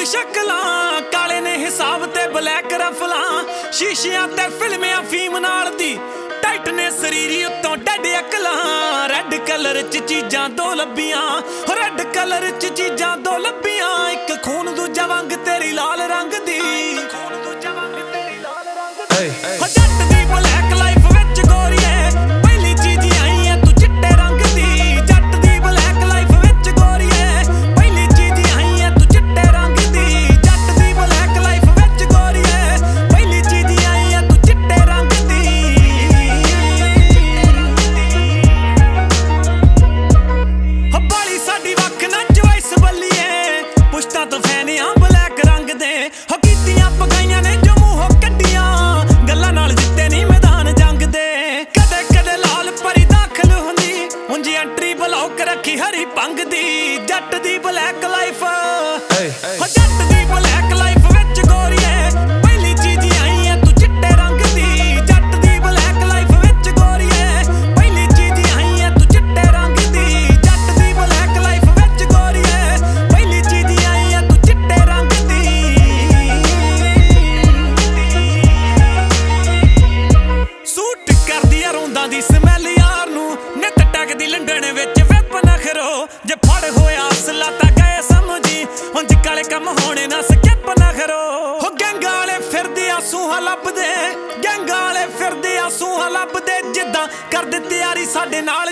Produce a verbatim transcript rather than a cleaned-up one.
शक्लां काले ने हिसाब ते ब्लैक रफलां शीशियां ते फिल्मियां फीम नाल दी टाइट ने शरीरी उत्तों डैड अकलां रेड कलर च चीजां दो लब्बियां रेड कलर च चीजां दो लब्बियां एक खून दूजा वंग तेरी लाल रंग दी खून दूजा वंग तेरी लाल रंग दी हो जट दी ब्लैक लाइफ विच गोरीए पहली चीज आई है तू चिट्टे रंग दी जट दी ब्लैक लाइफ विच गोरीए पहली चीज आई है तू चिट्टे रंग दी जट दी ब्लैक लाइफ विच गोरीए पहली चीज आई है तू चिट्टे रंग दी हो बाली साडी वख ना चॉइस बल्लीए पुश्ता तो फैन आ ब्लैक रंग दे हो कीतियां पकाइयां ने जो मूंहों कड्डियां गल्लां नाल जित्ते नहीं मैदान जंग दे कदे कदे लाल परी दाखल हुंदी उंजी एंट्री ब्लॉक रखी हरी भंग दी जट दी ब्लैक लाइफ हो जट दी ब्लैक लाइफ विच गोरीए पहली चीज आई है तू चिट्टे रंग दी जट दी ब्लैक लाइफ विच गोरीए पहली चीज आई है तू चिट्टे रंग दी जट दी ब्लैक लाइफ विच गोरीए पहली चीज आई है तू चिट्टे रंग दी सूट करदी आ रोंदा दी स्मैल यार नू नित टकदी लंडन विच विप नखरो जे फड़ होया असला तां गए समझी हुंज काले कम होने ना स्किप नखरो हो गैंगा वाले फिरदे आ सूहा लभदे गैंगा वाले फिरदे आ सूहा लभदे जिद्दां कर दे तैयारी साडे नाल